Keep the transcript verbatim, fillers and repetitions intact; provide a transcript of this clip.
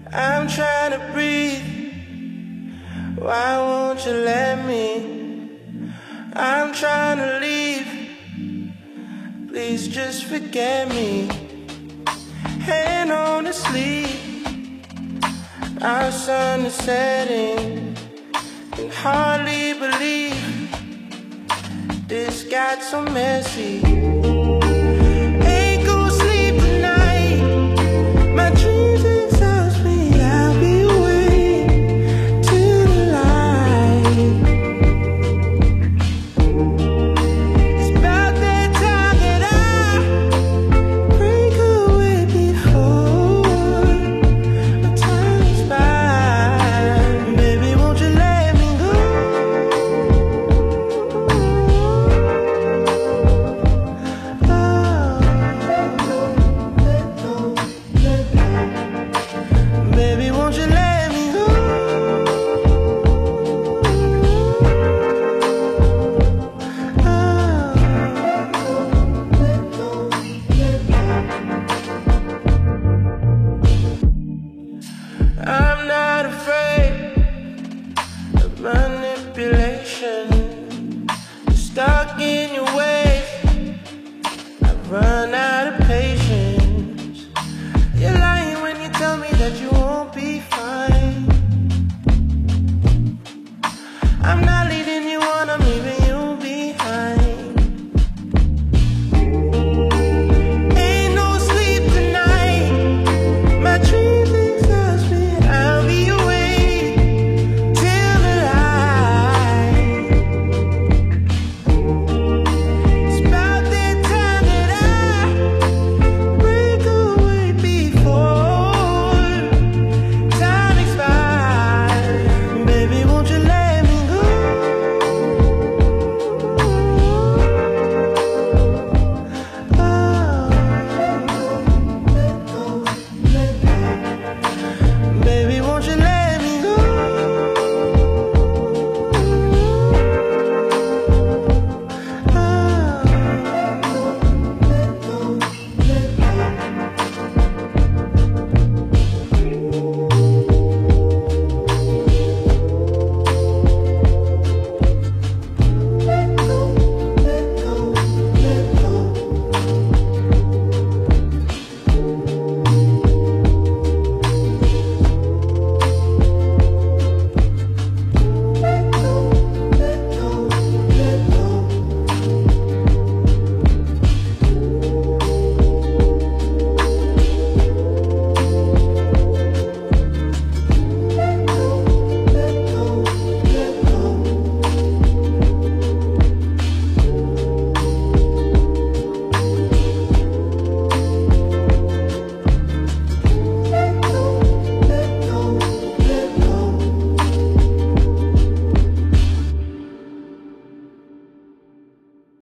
I'm trying to breathe. Why won't you let me? I'm trying to leave. Please just forget me. Hand on the sleeve. Our sun is setting. Can hardly believe this got so messy. Ain't gonna sleep tonight. My dreams exhaust me. I'll be waiting till the light. It's about that time that I break away before my time's by. Baby, won't you let me go? Baby, won't you let me go? I'm not afraid of manipulation. Stuck in your ways, I run